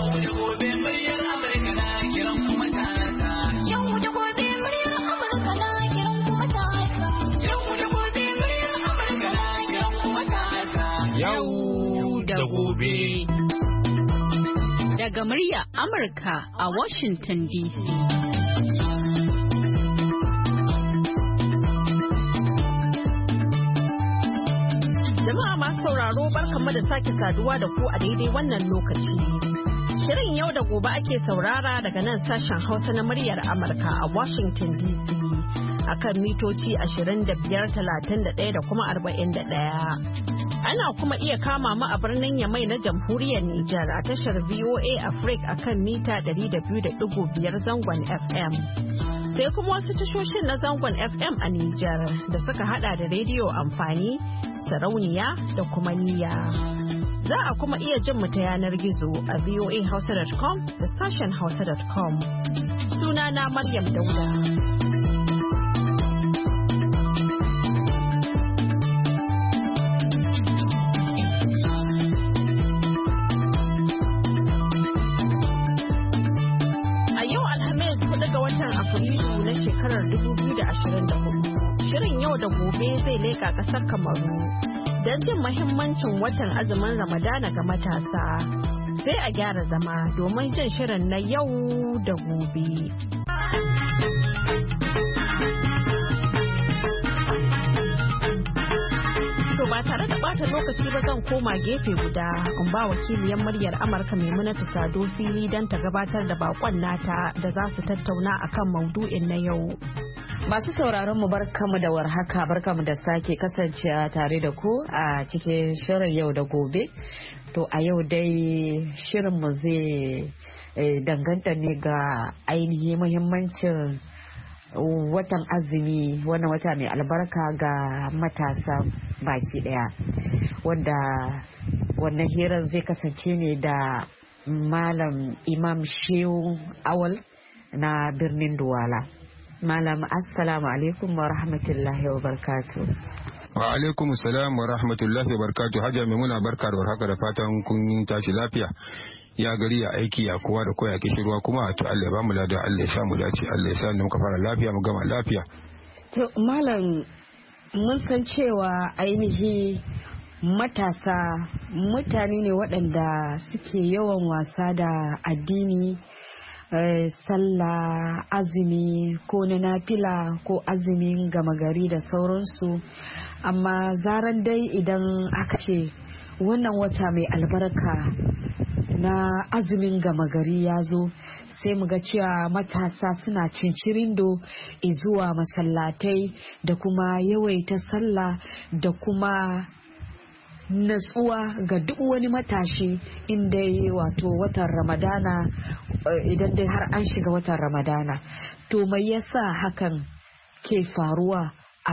Daga muryar Amurka a Washington DC. Jama'a masu sauraro barkanmu da sake saduwa da ku a daidai wannan lokaci. Shirin yau da gobe ake saurara daga nan sashen Hausa na muryar Amurka a Washington DC. Akan mitoci 25,31 da kuma 41. Ana kuma iya kama mu a birnin Yamai na jamhuriyar Nijar a tashar VOA Africa akan mita 200.5 zangon FM. Sai kuma wasu tashoshin na zangon FM a Nijar da suka hada da rediyo amfani, sarauniya da kuma niyya. Za a kuma iya jin mu ta yanar gizo a voahausa.com da sashen hausa.com. Sunana Maryam Dauda. Shekarar 2024 shirin yau da gobe zai leka kasar Kamaru don jin mahimmancin watan azumin Ramadana ga matasa. Sai a gyara zama domin jin shirin na yau da gobe. Ba tare da bata lokaci ba zan koma gefe guda in ba wakiliyar muryar Amurka Maimunatu Sado fili don ta gabatar da bakon nata da za su tattauna akan maudu'in na yau. Masu sauraron mu barkamu da warhaka, barkamu da sake kasancewa tare da ku a cikin shirin yau da gobe. To a yau dai shirin mu zai danganta ne ga ainihin muhimmancin watan azumi, wannan wata mai albarka ga matasa baki daya, wanda wannan hirar zai kasance ne da Malam Imam Shehu Awal na birnin Duwala. Malam, assalamu alaikum wa rahmatullahi wa barakatuh. Wa alaikum salam wa rahmatullahi wa barakatuh. Hajja Maimuna, barka da warhaka, da fatan kun tashi lafiya. Ya gari ya aiki ya kowa da koya kishirwa kuma to Allah ya bamu lada, Allah ya sa mu dace, Allah ya sa mu fara lafiya mu gama lafiya. To Malam, mun san cewa ainihi matasa mutane ne waɗanda suke yawan wasa da addini, sallah, azumi ko na nafila ko azumin gama gari da sauransu, amma zaran dai idan aka ce wannan wata mai albarka na azumin gama gari ya zo, sai mu ga cewa matasa suna cincirindo zuwa masallatai da kuma yawaita sallah da kuma natsuwa ga duk wani matashi inda wato watan Ramadana, idan dai har an shiga watan Ramadana. To mai yasa hakan ke faruwa a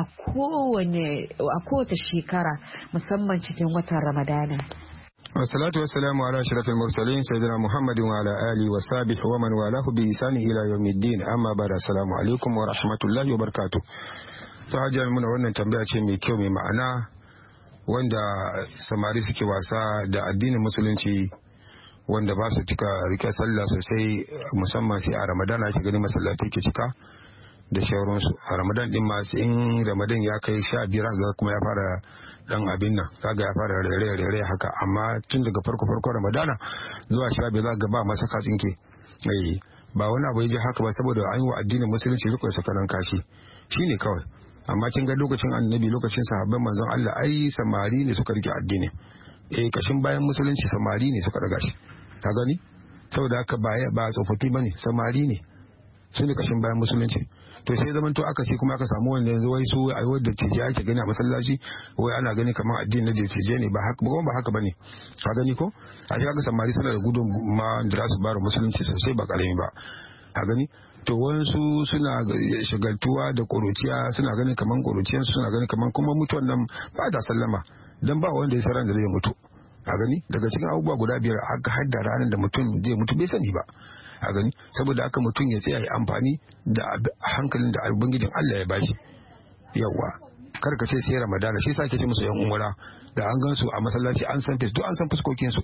kowace shekara, musamman cikin watan Ramadana? Wassalatu wassalamu ala ashrafil mursalin sayyidina Muhammadin wa ala alihi wa sahbihi wa man walahu bi ihsani ila yawmiddin, amma ba'da. Assalamu alaikum wa rahmatullahi wa barakatuh. To Hajja Maimuna, wannan tambaya ce mai kyau mai ma'ana, wanda samari suke wasa da addinin musulunci, wanda ba su cika rike sallah sosai, musamman sai a Ramadan ake gani masallatai ke cika da shauransu. A Ramadan din ma sai in Ramadan ya kai 15 ga kuma ya fara dan abin nan, kaga ya fara rere haka, amma tun daga farko Ramadana zuwa 15 za ga ba masaka tsinke. Ba wani abu ya ji haka ba, saboda an yi wa addinin musulunci riko sakalan kashi shine kawai. Amma kin ga lokacin annabi, lokacin sahabban manzon Allah, ai samari ne suka rike addini. Kashin bayan musulunci samari ne suka daga shi, ka gani? Saboda haka ba tsofaffi bane, samari ne su ne kashin bayan musulunci. To sai zaman to aka ce kuma aka samu wanda yanzu wai su ai wadda cije ake gani a masallaci, wai ana gani kamar addini na cije ne, ba haka bane, ka gani ko? A shi kaga samari suna da gudun ma da su bara musulunci sosai, ba karami ba, ka gani? To wasu suna shagaltuwa da ƙuruciya, suna ganin kaman ƙuruciyansu, suna ganin kaman kuma mutuwan nan ba da sallama, dan ba wanda ya san ran da zai mutu, a gani? Daga cikin abubuwa guda 5 aka hadda ranar da mutum zai mutu bai sani ba, a gani? Saboda haka mutum ya tsaya ya amfani da hankalin da ubangijin Allah ya bashi. Yawa, kar ka ce sai Ramadana, shi sake ce musu yan umara da an gan su a masallaci an san fuskokin su,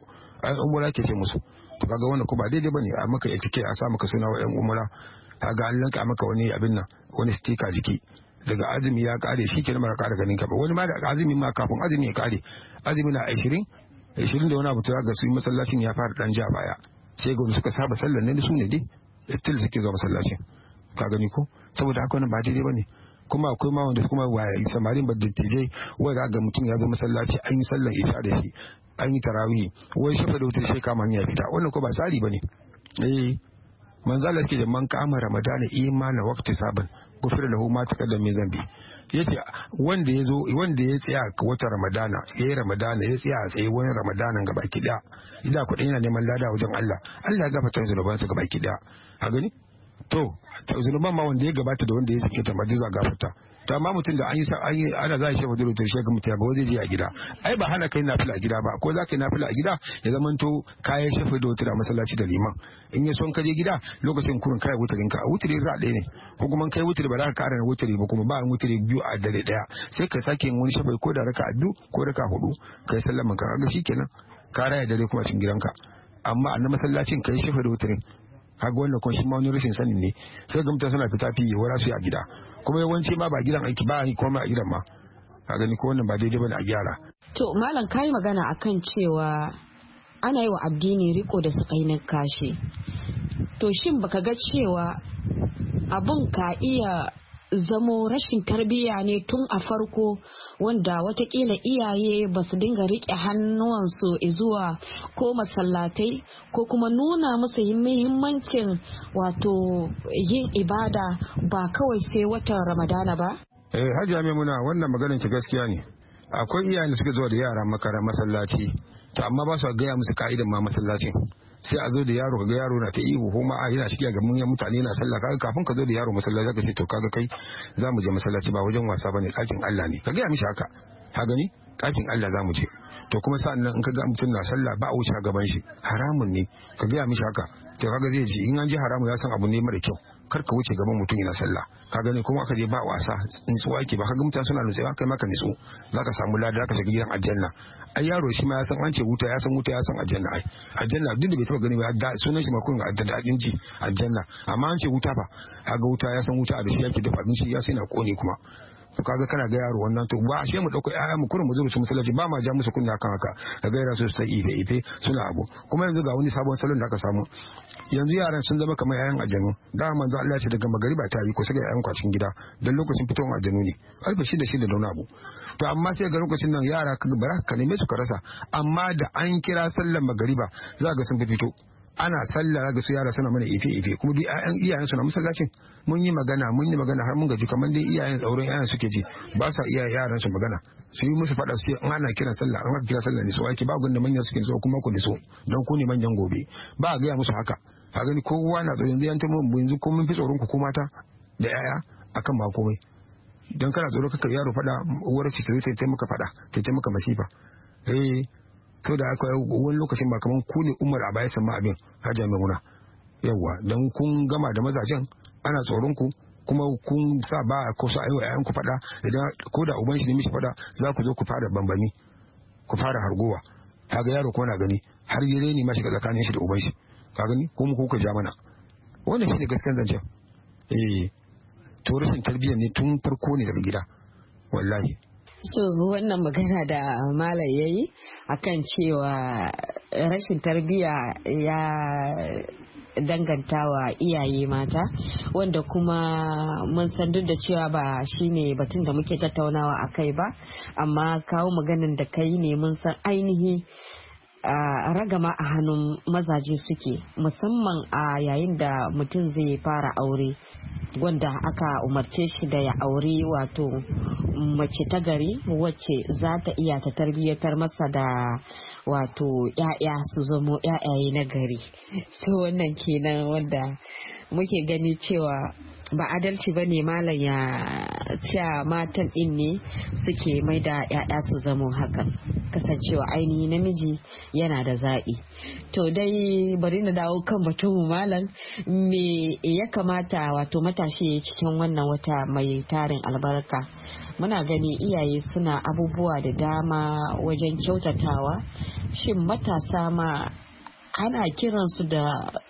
ai umra ke ce musu. To kaga wannan ko ba daidai bane a maka etike a sa maka suna wa yan umra, kaga an lanka maka wani abin nan wani sticker jiki, daga azumi ya kare shi kenan ba ka kara ganin ka ba. Wani ma da azumi ma kafin azumi ya kare, azumi na 20 da wani abu ta ga su masallacin ya fara dan ja baya, sai ga suka saba sallar ne su ne dai still suke zuwa masallacin, ka gani ko. Saboda haka wannan ba daidai bane. Kuma akwai ma wanda kuma waye samarin ba dattijai wai ga mutum ya zo masallaci an yi sallar isha da shi, an yi tarawih, wai shafa da wutar sheka man ya fita, wannan ko ba tsari bane. Manzo Allah yake da man kama ramadana imana waqti saban gufira lahu ma taqaddama min zambi. Yace wanda ya tsaya wata ramadana, yayi ramadana ya tsaya a tsaye wani ramadanan gaba ki da idan kudin yana neman lada wajen Allah ya gafarta zunubansa gaba ki da. A gani to zunuban ma wanda ya gabata da wanda ya sake ta za gafarta. To amma mutum da an yi ana za a shafa dole to shega mutum ba zai je a gida. Ai ba hana kai nafila a gida ba, ko za ka yi nafila a gida ya zaman to kayan shafa da wutar a masallaci da liman. In ya son ka je gida lokacin kurin kai wutarin ka, wutari ra ɗaya ne, ko kuma kai wutari ba za ka kara na wutari ba, kuma ba wutari biyu a dare ɗaya, sai ka sake yin wani shafa ko da raka biyu ko raka 4 kai sallaman ka, kaga shikenan ka raya dare kuma cikin gidanka. Amma a na masallacin kai shafa da wutarin, kaga wannan kuma shi ma wani rashin sanin ne. Sai ga mutane suna fita fiye wara su a gida, kuma yawanci ma ba gidan aiki ba yi komai a gidan ma, a gani ko wannan ba daidai bane a gyara. To malam kai magana akan cewa ana yi wa addini riko da sakainar kashi, to shin baka ga cewa abun ka iya zamo rashin tarbiyya ne tun a farko, wanda watakila iyaye ba su dinga riƙe hannuwansu zuwa ko masallatai ko kuma nuna musu muhimmancin wato yin ibada ba kawai sai watan ramadana ba? Hajiya Maimuna, wannan maganar ki gaskiya ne. Akwai iyayen da suke zuwa da yara masallaci, to amma ba su gaya musu ka'idan ma masallacin. Sai a zo da yaro, kaga yaro na ta ihu ko ma yana cikin ga mun mutane na sallah, kaga kafin ka zo da yaro masallaci zaka ce to kaga kai za mu je masallaci ba wajen wasa bane, ɗakin Allah ne, ka gaya mishi haka, ka gani ɗakin Allah za mu je. To kuma sa'an nan in ka ga mutum na sallah ba a wuce gaban shi, haramun ne, ka gaya mishi haka, to kaga zai ji in an ji haramun ya san abu ne mara kyau, kar ka wuce gaban mutum yana sallah, ka gani. Kuma aka je ba wasa nutsuwa ake ba, kaga mutane suna nutsuwa kai maka nutsu zaka samu lada, ka shiga gidan aljanna. Ai yaro shi ma ya san an ce wuta, ya san wuta, ya san aljanna. Ai aljanna duk da bai taba gani ba, sunan shi ma kun ga daɗin ji aljanna, amma an ce wuta ba, kaga wuta ya san wuta da shi yake dafa abinci, ya sai na kone kuma. To kaga kana ga yaro wannan, to ba ashe mu dauko ƴaƴan mu kurin mu zuru su masallaci, ba ma ja musu kunna kan haka, ka ga yara su ta ife suna abu. Kuma yanzu ga wani sabon salon da aka samu, yanzu yaran sun zama kamar ƴaƴan aljanu. Da manzo Allah ya ce daga magariba ta yi ko saka ƴaƴan ku a cikin gida, dan lokacin fitowar aljanu ne, alfa shi da wani abu. To amma sai ga lokacin nan yara kaga bara ka neme su ka rasa, amma da an kira sallar magariba za ga sun fito. Ana sallah ga su yara suna mana ife kuma duk iyayen su na masallacin. Mun yi magana har mun gaji, kamar dai iyayen tsaurin iyayen suke ji, ba sa iya yaran su magana, su yi musu fada su ce ana kiran sallah, an aka kira sallah ne so ake, ba gunda manyan suke so kuma ku ne so don ku ne manyan gobe, ba a gaya musu haka. A gani kowa na tsoron, yanzu yanzu ko mun fi tsoron ku mata da yaya akan ba komai, don kana tsoro kaka yaro fada uwar shi sai ta maka fada, ta maka masifa. To da aka wani lokacin ba kaman ku ne umar a baya sama abin, Hajiya Maimuna, yawa don kun gama da mazajen ana tsoron ku, kuma kun sa ba ko sa aiwa yayan ku fada, idan ko da uban shi ne mishi fada za ku zo ku fara bambami, ku fara hargowa, kaga yaro ko na gani har yare ne ma shiga tsakanin shi da uban shi, ka gani ko mu kuka ja mana. Wannan shi ne gaskiyar zancen. To rashin tarbiyyar ne tun farko ne daga gida, wallahi. So wannan magana da malam yayi akan cewa rashin tarbiyya ya dangantawa iyaye mata, wanda kuma mun san duk da cewa ba shine batun da muke tattaunawa akai ba, amma kawo maganin da kai ne mun san ainihi ragama a hannun mazaje suke, musamman a yayin da mutum zai fara aure, wanda aka umarce shi da ya aure wato mace ta gari wacce za ta iya ta tarbiyyatar masa da wato ya'ya su zamo ya'yaye na gari. So wannan kenan wanda muke gani cewa ba adalci ba ne malam ya cewa matan din ne suke mai da ya'ya su zamo hakan, kasancewa ainihi namiji yana da zaɓi. To dai bari na dawo kan batun malam, me ya kamata wato wato matashi cikin wannan wata mai tarin albarka. Muna gani iyaye suna abubuwa da dama wajen kyautatawa. Shin matasa ma ana kiransu da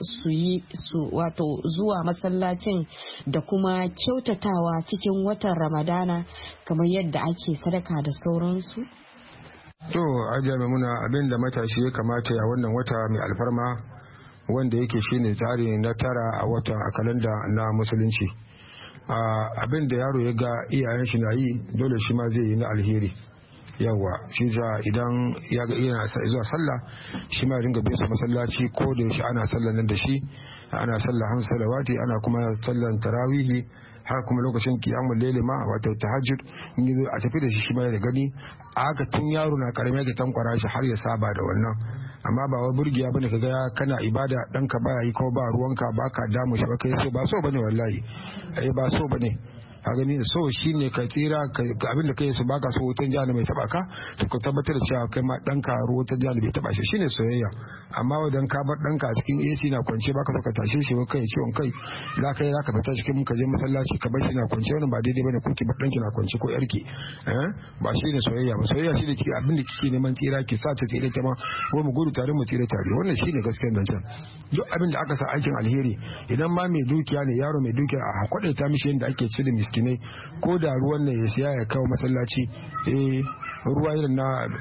su wato zuwa masallacin da kuma kyautatawa cikin watan Ramadana kamar yadda ake sadaka da sauransu? To Hajiya Maimuna, abin da matashi ya kamata a wannan wata mai alfarma wanda yake shine tsari na tara a wata a kalanda na musulunci. Abin da yaro ya ga iyayen shi na yi dole shi ma zai yi na alheri. Yawa shi za idan ya ga yana zuwa sallah shi ma ringa bin su masallaci ko da yaushe ana sallan nan da shi, ana sallah hamsu salawati, ana kuma sallan tarawihi, har kuma lokacin kiyamul layli ma wato tahajjud in yi a tafi da shi ma ya gani. Haka tun yaro na karami ya tankwara shi har ya saba da wannan. Amma ba wai burgiya bane kaga kana ibada danka baya yi ko ba ruwanka baka damu shi ba kai so ba so bane wallahi. Ba so bane. A gani so shine ka tsira abin da kai su baka so wutan jihar mai taba ka to ka tabbatar da cewa kai ma danka wutan jihar bai taba shi shine soyayya. Amma wadan ka bar danka a cikin AC na kwance baka so ka tashe shi kai ciwon kai za ka fita cikin ka je masallaci ka bar shi na kwance wannan ba daidai bane, ko ki bar danki na kwance ko yarki ba shine soyayya ba. Soyayya shine ki abin da kike neman tsira ki sa ta tsira ta ma ko mu gudu tare mu tsira tare, wannan shine gaskiyar nan can. Duk abin da aka sa aikin alheri idan ma mai dukiya ne yaro mai dukiya a kwadaita mishi yadda ake cire miskinai ko da ruwan ne ya siya ya kawo masallaci, ruwa irin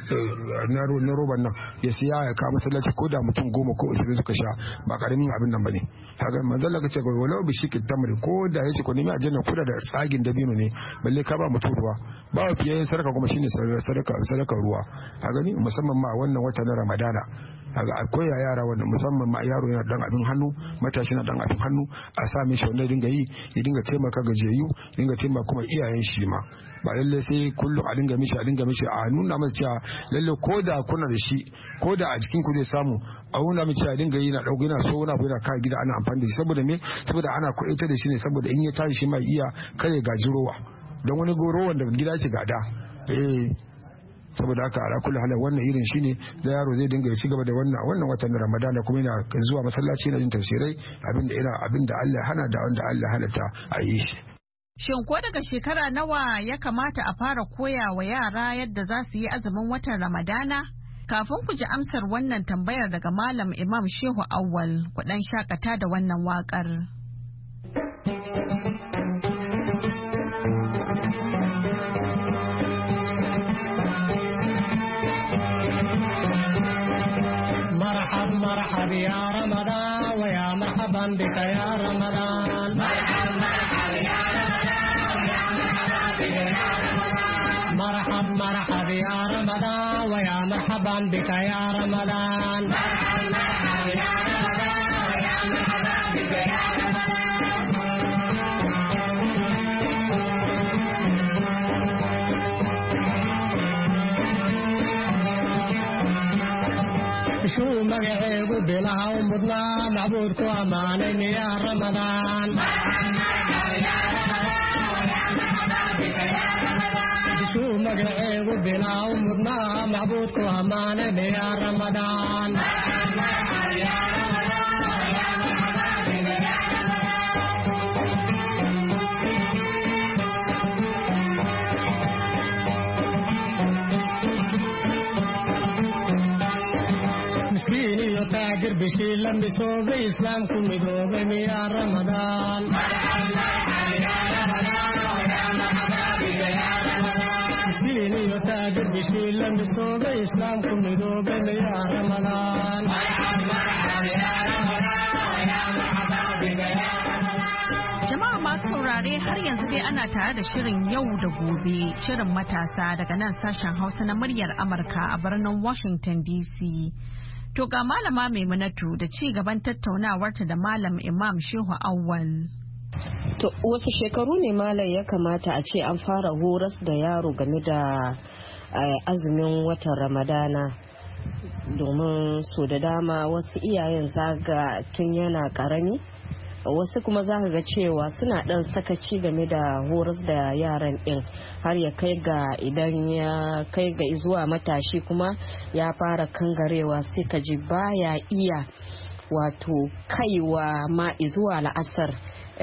na roban nan ya siya ya kawo masallaci ko da mutum 10 ko 20 suka sha ba karamin abin nan bane. kaga manzon Allah ce ko walau bi shikil tamri ko da yace ko nemi aljanna ko da tsagin dabino ne balle ka ba mutum ruwa ba fiye sadaka kuma shine sadaka ruwa. ka gani musamman ma wannan wata na Ramadana kaga akwai yara wannan musamman ma yaro yana dan abin hannu, matashi na dan abin hannu a sa mishi wanda dinga yi ya dinga taimaka gajiyayyu, dinga taimaka kuma iyayen shi ma ba lalle sai kullum a dinga mishi a nuna masa cewa lalle ko da kuna da shi ko da a jikin ku zai samu a nuna mishi a dinga yi na dauko yana so wani abu yana kai gida ana amfani da shi saboda me saboda ana kuɗaita da shi ne saboda in ya tashi shi mai iya kare gaji rowa don wani rowan da gida ke gada saboda haka ala kullu halin wannan irin shine da yaro zai dinga ci gaba da wannan watan Ramadana kuma yana zuwa masallaci yana jin tafsirai abinda Allah ya hana da wanda Allah ya halatta a yi shi. Shin ko daga shekara nawa ya kamata a fara koya wa yara yadda za su yi azumin watan Ramadana? Kafin ku ji amsar wannan tambayar daga Malam Imam Shehu Awwal, ku dan shakata da wannan waƙar. مرحب يا رمضان ويا مرحبا بك يا رمضان مرحب مرحب يا رمضان ويا مرحبا بك يا رمضان مرحب يا رمضان ويا مرحبا بك يا رمضان مرحب مرحب يا رمضان ويا مرحبا بك يا شو مقعيب بلا ومضنا معبودك وامانين يا رمضان شو مقعيب بلا ومضنا معبودك وامانين يا رمضان تاجر بشيل لم بصوب إسلامكم مدوبين يا رمضان ديني تاجر بشيل لم بصوب إسلامكم مدوبين يا رمضان Jama'a masu saurare har yanzu dai ana tare da shirin yau da gobe, shirin matasa daga nan sashen Hausa na muryar Amurka a birnin Washington DC. To ga malama Maimunatu da ci gaban tattaunawarta da malam Imam Shehu Awwal. To wasu shekaru ne malam ya kamata a ce an fara horas da yaro game da azumin watan Ramadana, domin so da dama wasu iyayen zaga tun yana karami, wasu kuma za ka ga cewa suna dan sakaci game da horas da yaran din har ya kai ga idan ya kai ga zuwa matashi kuma ya fara kangarewa sai ka ji baya iya wato kaiwa ma zuwa la'asar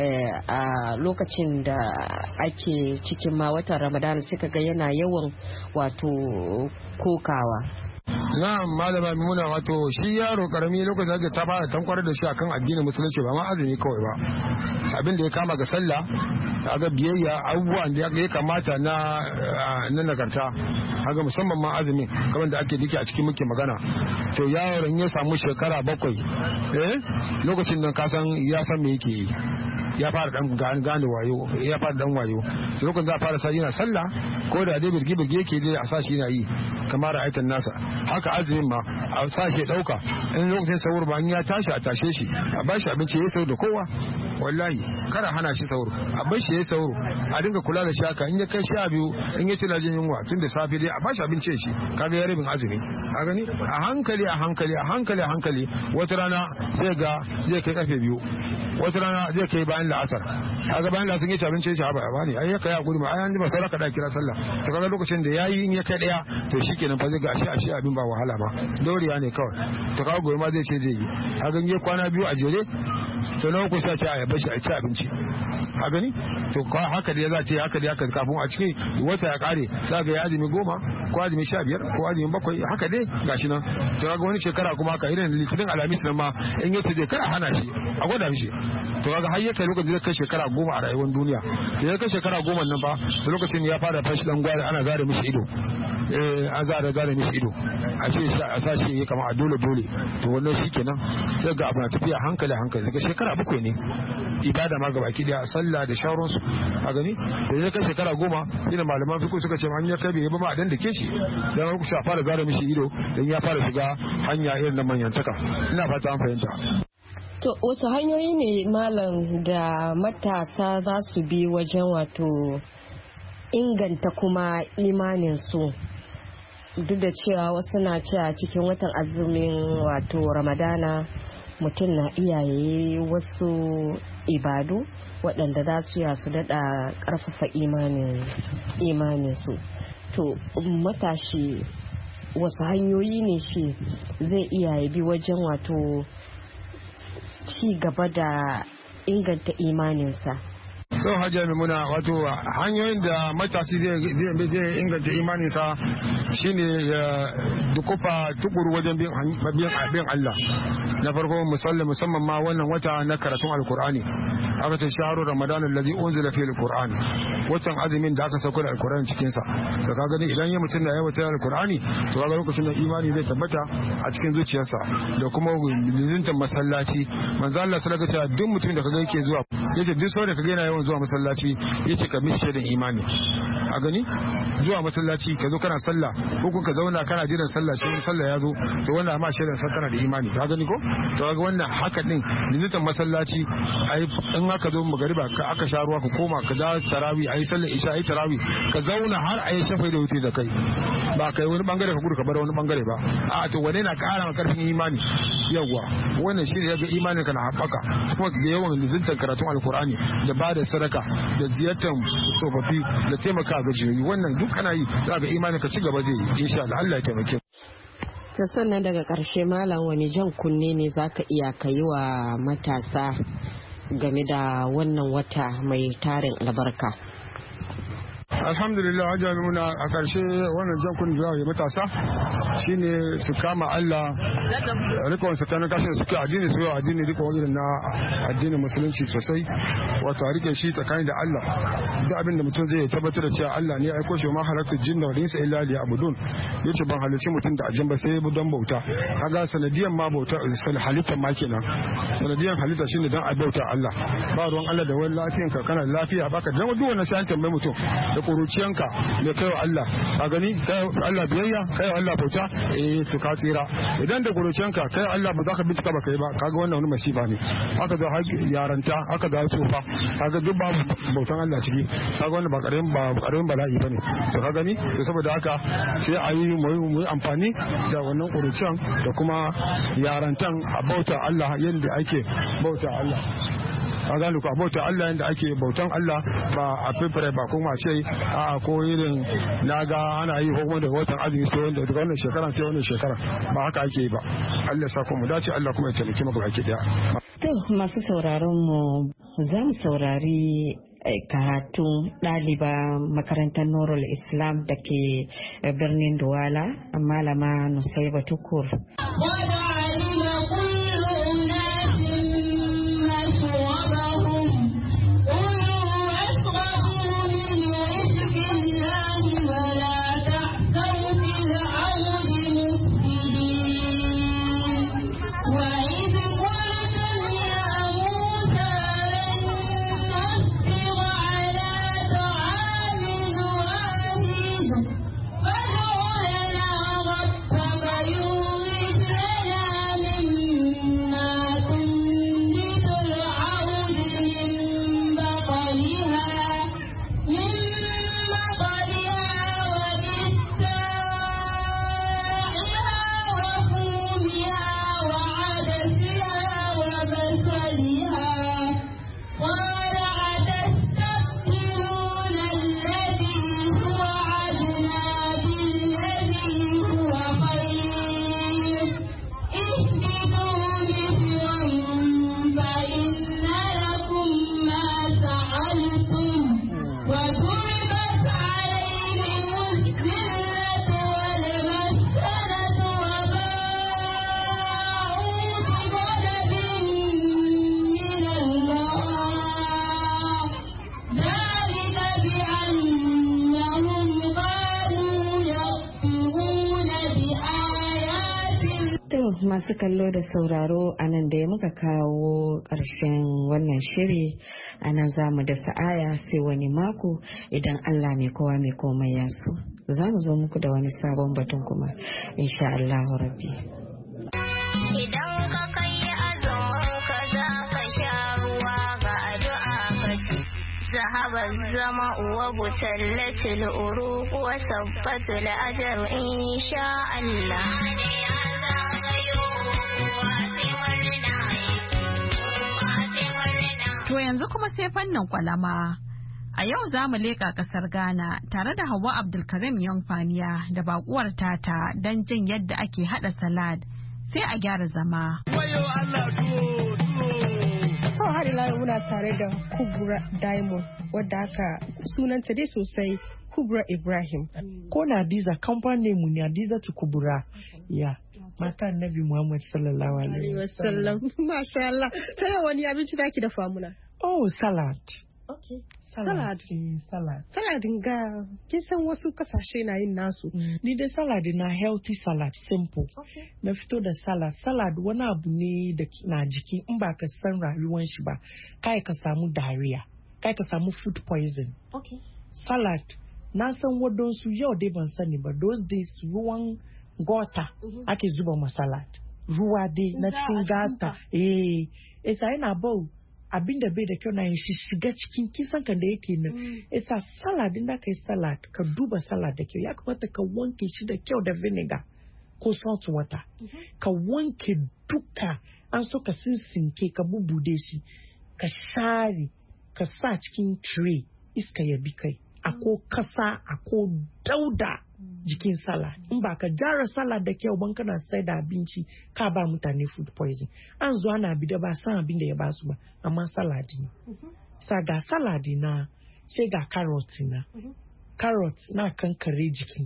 a lokacin da ake cikin ma watan Ramadan suka ga yana yawan wato kokawa. na malama muna wato shi yaro karami lokacin da ta fara tankwar da shi akan addinin musulunci ba ma azumi kawai ba, abin da ya kama ga sallah ga biyayya abubuwan da ya kamata na nagarta haka musamman ma azumin kamar da ake dike a cikin muke magana. To yaron ya samu shekara 7 lokacin nan kasan ya san me yake yi, ya fara dan gane wayo, ya fara dan wayo, sai lokacin za a fara sa yana sallah ko da dai birgi yake dai a sashi yana yi kamar ra'aytan nasa. Haka azumin ma a sashi dauka in lokacin sahur ba ya tashi a tashe shi a bashi abinci ya sahur da kowa, wallahi kada hana shi sahur, a bar shi ya sahur, a dinga kula da shi haka. In ya kai 12 in ya ci lajin yunwa tun da safe dai a bashi abinci shi, kaga ya rabin azumi. A gani a hankali wata rana sai ga zai kai karfe 2, wata rana zai kai bayan la'asar, kaga bayan la'asar ya ci abinci shi ba bani ai ya kai a gudu ma ai an ji ba sai ka da kira sallah. To kaga lokacin da yayi in ya kai daya to shikenan fa zai ga ashe abin ba wahala ba, doriya ne kawai. To kaga gobe ma zai ce zai yi, kaga ya kwana 2 a jere to na uku sai ce a bashi a ci abinci. A gani to haka da ya za ta yi haka da haka kafin a cikin wata ya kare za ga ya azumi 10 ko azumi 15 ko azumi 7 haka dai gashi nan. To kaga wani shekara kuma haka irin litinin alhamis nan ma in yace dai kar a hana shi a gwada mishi. To kaga har ya kai lokacin da kai shekara 10 a rayuwar duniya, da ya kai shekara 10 nan fa to lokacin ya fara fashi dan gwari ana zare mishi ido, an zare mishi ido a ce a sashi ya kama a dole. To wannan shikenan sai ga abu na tafiya hankali daga shekara 7 ne ibada ma gaba ki da sallah da shauransu. A gani da ya kai shekara 10 ina malaman fiqh suka ce an ya kai bai ba ma a dan dake shi dan ku sha fara zare mishi ido dan ya fara shiga hanya irin na manyantaka. Ina fata an fahimta. To wasu hanyoyi ne malam da matasa za su bi wajen wato inganta kuma imanin su, duk da cewa wasu na cewa cikin watan azumin wato Ramadana mutum na iyaye wasu ibadu waɗanda za su su daɗa ƙarfafa imanin su. To matashi wasu hanyoyi ne shi zai iya bi wajen wato ci gaba da inganta imaninsa? So Hajiya Maimuna, wato hanyoyin da matashi zai inganta imaninsa shine ya dukufa tukuru wajen bin Allah. Na farko musamman ma wannan wata na karatun alkur'ani, aka ce shaharu ramadan alladhi unzila fihi alqur'an, watan azumin da aka sauko da alkur'ani cikin sa. To ka gani idan ya mutum da yawa alkur'ani to kaga lokacin da imani zai tabbata a cikin zuciyarsa da kuma lizintan masallaci. Manzo Allah sallallahu alaihi wasallam duk mutum da kaga yake zuwa yace duk sau da kaga yana yawan zuwa masallaci yace ka mishi shaidan imani. A gani zuwa masallaci ka zo kana sallah ko ka zauna kana jiran sallah shi sallah ya zo to wannan ma shaidan san kana da imani. Ka gani ko to kaga wannan haka din lizitan masallaci ai in aka zo magariba ka aka sha ruwa ka koma ka da tarawih ai sallar isha ai tarawih ka zauna har ai shafai da wuce da kai, ba kai wani bangare ka gudu ka bar wani bangare ba. A to wane na kara maka karfin imani. Yawa wannan shi ne yaga imanin ka na haɓaka, kuma da yawan lizintan karatun alkur'ani da ba da sadaka da ziyartar tsofaffi da taimaka ga jiyoyi, wannan duk ana yi za ga imanin ka ci gaba zai yi insha Allah. Allah ya taimake. Ta sannan daga ƙarshe malam wani jan kunne ne zaka iya kai wa matasa game da wannan wata mai tarin albarka? Alhamdulillah, Hajiya Maimuna, a ƙarshe wannan jan kun da ya matasa shine su kama Allah, rikon tsakanin kashin suke addini su yau addini rikon irin na addinin musulunci sosai, wato a rike shi tsakanin da Allah. Duk abin da mutum zai tabbatar da cewa Allah ne ya aiko shi ma halatta jinna wa insa illa li abudun, yace ban halicci mutum da ajin ba sai don bauta. Kaga sanadiyan ma bauta halitta ma kenan, sanadiyan halitta shine dan a bauta Allah. Ba ruwan Allah da wani lafiyanka kana lafiya baka dan duk wannan sai an tambaye mutum da kuruciyanka da kai wa Allah, ka gani kai Allah biyayya kai Allah bauta to ka tsira. Idan da kuruciyanka kai Allah ba za ka bincika ba kai ba, kaga wannan wani masifa ne. Haka za yaranta haka za tsofa, kaga duk babu bautan Allah ciki, kaga wannan ba karamin bala'i bane. To ka gani to saboda haka sai a yi mu amfani da wannan kuruciyan da kuma yarantan a bauta Allah yadda ake bauta Allah. a gane ku abota Allah yanda ake bautan Allah ba a fifire ba kuma ce a ko irin naga ana yi ko kuma da watan azumi sai wanda daga wannan shekara sai wannan shekara ba haka ake yi ba. Allah ya sa mu dace Allah kuma ya taimake mu baki daya. To masu sauraron mu za mu saurari karatun ɗaliba makarantar Nurul Islam da ke birnin Douala, malama Nusaiba Tukur. Masu kallo da sauraro a nan da ya muka kawo ƙarshen wannan shiri a nan za mu da sa'aya sai wani mako idan Allah mai kowa mai komai ya so za mu zo muku da wani sabon batun kuma insha Allah rabbi. Idan ka kai azumin ka za ka sha ruwa ga addu'a ka ci zahabar zama uwa butallatul uruq wa sabbatul ajr insha Allah. To yanzu kuma sai fannin kwalama. A yau za mu leƙa ƙasar Ghana tare da Hauwa Abdulkarim Yankwaniya da baƙuwar tata don jin yadda ake haɗa salad. Sai a gyara zama. Har ila muna tare da Kubra Diamond wadda aka sunanta dai sosai Kubra Ibrahim. Ko na Hadiza kamfanin mu ne Hadiza Kubra. Ya. Mata Annabi Muhammad sallallahu alaihi wasallam. Masha Allah. Ta yau wani abinci da ki dafa muna? Oh, salad. Okay. Salad. Saladin ga kin san wasu kasashe na yin nasu. Ni dai salad na healthy salad, simple. Okay. Na fito da salad. Salad wani abu ne da na jiki in ba ka san rayuwan shi ba. Kai ka samu diarrhea. Kai ka samu food poison. Okay. Salad. Na san wadansu yau dai ban sani ba. Those days ruwan gota ake zuba ma salad. Ruwa dai na cikin gata. Isa yana bau. Abinda bai da kyau na yin shi shiga cikin kisan kan da yake nan. Isa salad din da kai salad ka duba salad da kyau ya kamata ka wanke shi da kyau da vinegar ko salt water. Ka wanke duka an so ka sinsinke ka bubude shi ka share ka sa cikin tray iska ya bi kai ako kasa ako dauda jikin salad in ba ka jara salad da kyau ban kana sai da abinci ka ba mutane food poison an zo ana bi da ba san abin da ya ba su ba amma salad ne sa ga salad na sai ga carrot na carrot na kankare jiki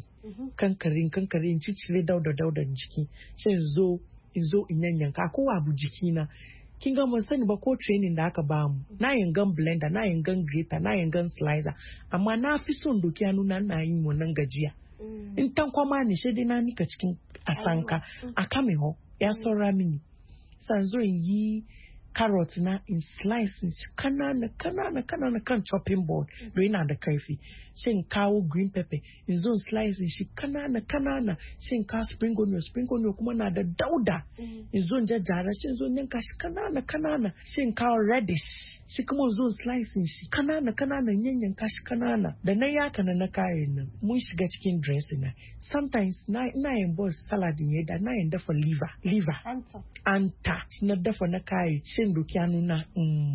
kankare cicire dauda jiki sai zo in yanyanka ko abu jiki na kin ga mun sani ba ko training da aka ba mu na yangan blender na yangan grater na yangan slicer amma na fi son doki hannu na yin wannan gajiya in tankwama ne shi dai na nika cikin asanka a kame ho ya saura mini san zo in yi carrot na in slices kanana kan chopping board do yana da kaifi shin kawo green pepper in zo slices shi kanana shin ka spring onion kuma na da dauda in zo jajjara shin zo yanka shi kanana shin kawo radish shi kuma zo slices shi kanana yanyanka shi kanana da na yaka na kayan nan mun shiga cikin dressing na sometimes na yin boss salad ne da na yin dafa liver anta na dafa na kayan shin doki hannu na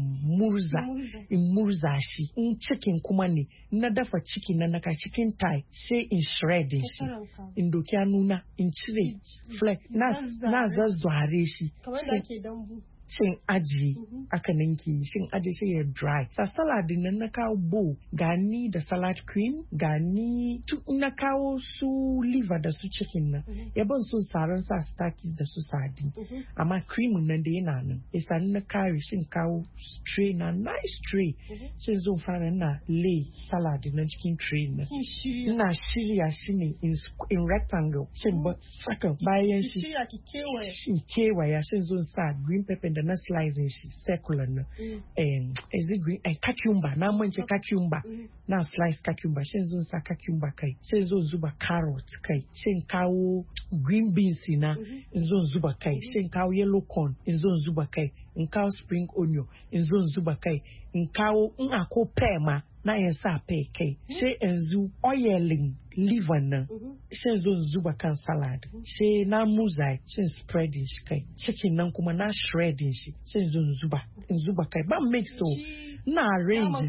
murza shi in chicken kuma ne na dafa chicken na naka chicken thigh sai in shred shi in doki hannu na in cire flake na zazzware shi kamar da ke dambu shin aji aka ninki shin aji shi ya dry sa salad nan na kawo bowl gani da salad cream gani na kawo su liver da su chicken nan ya ban so saran sa stakis da su sardine amma cream nan da yana nan isa na kare shin kawo tray na nice tray shin zo fara na lay salad nan cikin tray nan ina shirya shi ne in rectangle shin ba saka bayan shi kewaya shin zo sa green pepper da na slicing shi circular na is it green cucumber na mance cucumber na slice cucumber shin zo sa cucumber kai shin zo zuba carrot kai shin kawo green beans na in zo zuba kai shin kawo yellow corn in zo zuba kai in kawo spring onion in zo zuba kai in kawo in ako pear ma na yin sa pear kai sai yanzu oiling liver nan sai zo zuba kan salad sai na muzai sai spreading shi kai chicken nan kuma na shredding shi sai zo zuba kai ba mix so na arrange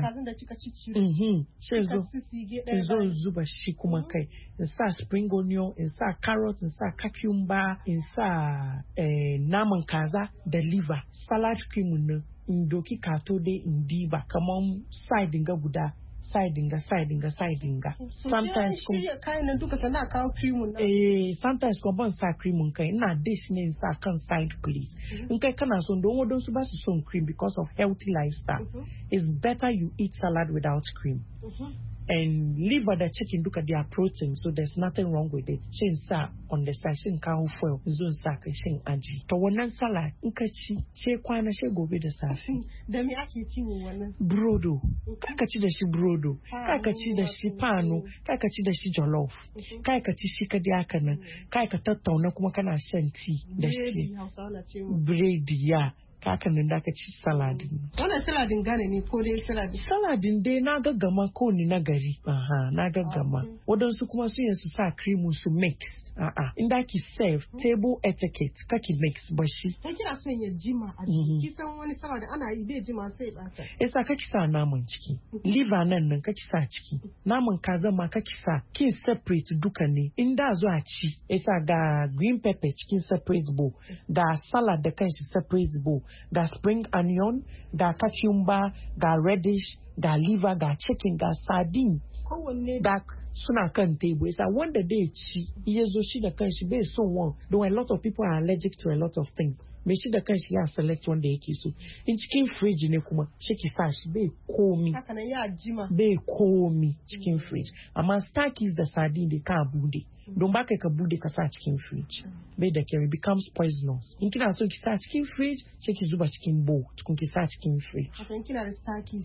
sai zo zuba shi kuma kai in sa spring onion in sa carrot in sa cucumber in sa naman kaza da liver salad cream nan in doki kato dai in diba kaman side ga guda side ga sometimes kayan nan duka sana kawo cream nan sometimes ko ban sa cream kai ina dish ne sa kan side please in kai kana son don wadon su ba su son cream because of healthy lifestyle it's better you eat salad without cream and liver the chicken duka they are protein so there's nothing wrong with it shin sa on the side shin kawo foil zon sa kai shin aji to wannan salad in ka ci sai kwana sai gobe da safe da me ake ci wannan brodo ka ci da shi brodo ka ci da shi pano ka ci da shi jollof ka ci shi kadai haka nan ka tattauna kuma kana shan tea da shi bread ya kakan nan da ka ci saladin. Wannan saladin gane ne ko dai saladin? Saladin dai na gaggama ko ni na gari. Na gaggama. Wadansu kuma sun yi su sa cream su mix. Inda ki serve table etiquette kaki mix bashi. Kai kina son ya jima a ciki. Kisan wani saladin ana yi bai jima sai bata. Yasa kaki sa naman ciki. Liver nan kaki sa ciki. Naman kaza ma kaki sa. Kin separate duka ne. Inda zo a ci. Yasa ga green pepper cikin separate bowl. Ga salad da kanshi separate bowl. Ga spring onion, ga cucumber, ga radish, ga liver, ga chicken, ga sardine. Ga suna kan table. Yasa wanda dai ci ya zo shi da kanshi bai son one. Though a lot of people are allergic to a lot of things. Me shi da kanshi ya select wanda yake so. In cikin fridge ne kuma shi ki sa shi bai komi. Haka nan ya jima. Bai komi cikin fridge. Amma Starkey's da sardine da ka bude. Don ba ka bude ka sa cikin fridge. Bai da kyau, it becomes poisonous. In kina so ki sa cikin fridge, sai ki zuba cikin bowl, tukun ki sa cikin fridge. Hakan kina da Starkey's.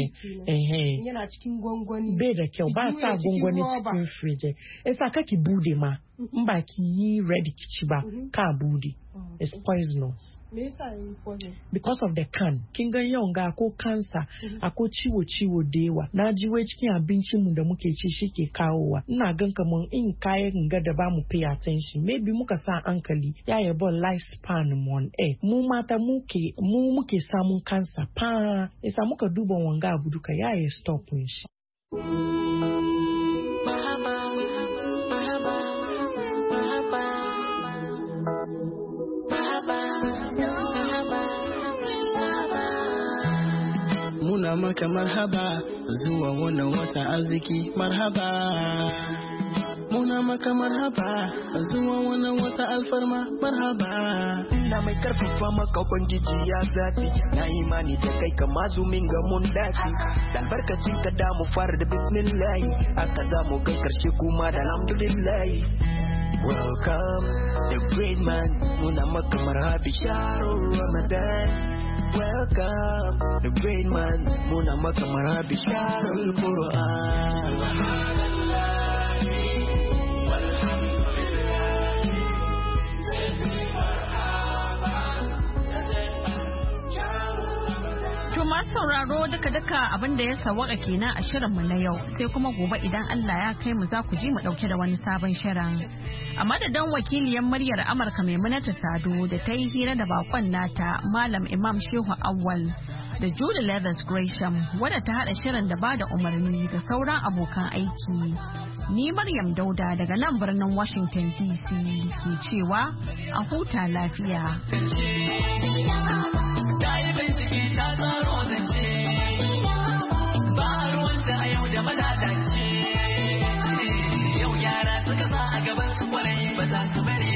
Yana cikin gwangwani. Bai da kyau, ba sa gwangwani cikin fridge. Yasa ka ki bude ma. In ba ki yi ready ki ci ba, ka bude. It's poisonous. Me yasa yin poison? Because of the can. Kin ga yau ga ko cancer, ako ciwo da yawa. Na ji wai cikin abincin mu da muke ci shi ke kawowa. Ina gan kaman in kayan ga da ba mu pay attention. Maybe muka sa hankali ya yabo lifespan mu on air. Mu mata muke samun cancer pa. Isa muka duba wanga abu duka ya stop shi. Muna maka marhaba zuwa wannan wata arziki marhaba. Muna maka marhaba zuwa wannan wata alfarma marhaba. Ina mai karfafa maka ubangiji ya zati. Na imani da kai kama zumin ga mun dace. Da albarkacin ka da mu fara da bismillah. Aka za mu kai karshe kuma da alhamdulillah. Welcome the great man. Muna maka marhaba shahrul Ramadan. Welcome the great man. Muna maka marhaba shahrul Quran. masu sauraro duka-duka abin da ya sawaka kenan a shirinmu na yau sai kuma gobe idan Allah ya kai mu za ku ji mu dauke da wani sabon shirin. A madadin wakiliyar muryar Amurka Maimunatu Sado da ta yi hira da bakon nata Malam Imam Shehu Awwal da Julie Leathers Gresham wadda ta hada shirin da bada umarni da sauran abokan aiki. Ni Maryam Dauda daga nan birnin Washington DC ke cewa a huta lafiya. Bincike ta tsaro zance ba ruwanta a yau da malalace yau yara suka sa a gaban su kwarai ba za su bari